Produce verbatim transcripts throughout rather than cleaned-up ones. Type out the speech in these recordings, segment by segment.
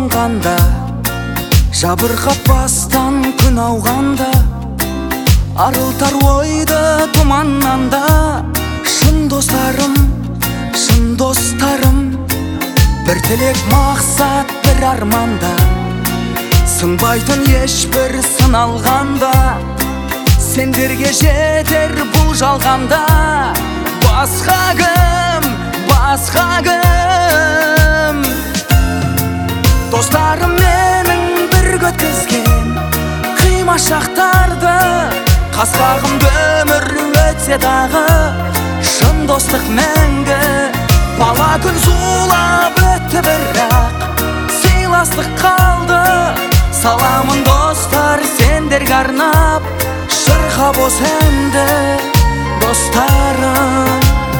қуанғанда, жабырқап бастан күн ауғанда, арылтар ойды тұманнан да. Шын достарым, шын достарым, бір тілек мақсат, бір арманда, сынбайтын ешбір сыналғанда, сендерге жетер бұл жалғанда. Басқа кім, басқа кім, достарым менің бірге өткізген қима шақтарды, қас-қағымда өмір өтсе дағы, шын достық мәңгі. Бала күн зулап өтті, бірақ сыйластық қалды. Саламын достар сендерге арнап, шырқап осы әнді достарым.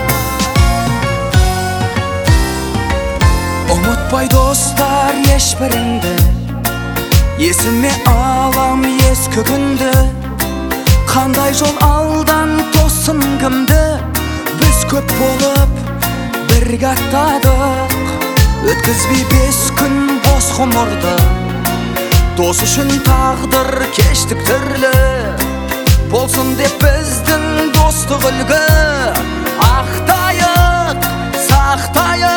Ұмытпай достар ешбіріңді, есіме алам ескі күнді. Қандай жол алдан тосым кімді, біз көп болып бірге аттадық. Өткізбей бес күн бос ғұмырды, дос үшін тағдыр кештік түрлі. Болсын деп біздің достық үлгі, ақтайық, сақтайық.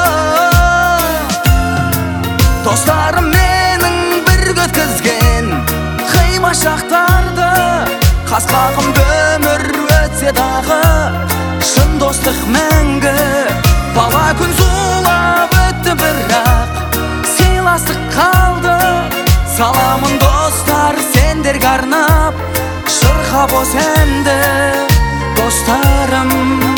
Достарым менің бірге өткізген қима шақтарды, қас-қағымда өмір өтсе дағы, шын достық мәңгі. Бала күн зулап өтті, бірақ сыйластық қалды. Саламын достар сендерге арнап, шырқап осы әнді достарым.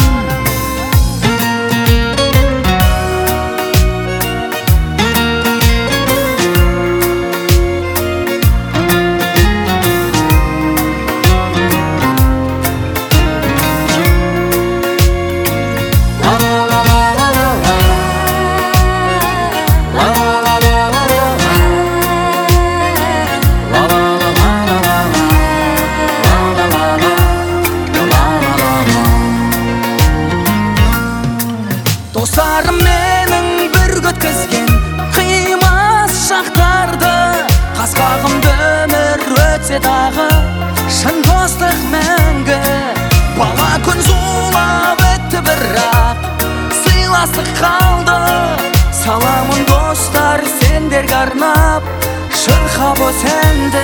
Достарым менің бірге өткізген қимас шақтарды, қас-қағымда өмір өтсе дағы, шын достық мәңгі. Бала күн зулап өтті, бірақ сыйластық қалды. Саламын достар сендерге арнап, шырқап осы әнді.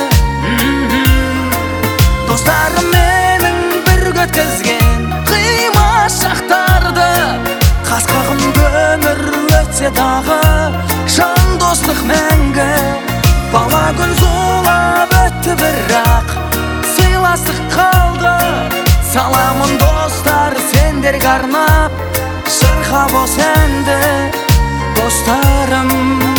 Достарым менің бірге өткізген қимас шақтарды, қас-қағымда өмір өтсе дағы, шын достық мәңгі. Бала күн зулап өтті, бірақ сыйластық қалды. Саламын достар сендерге арнап, шырқап осы әнді достарым.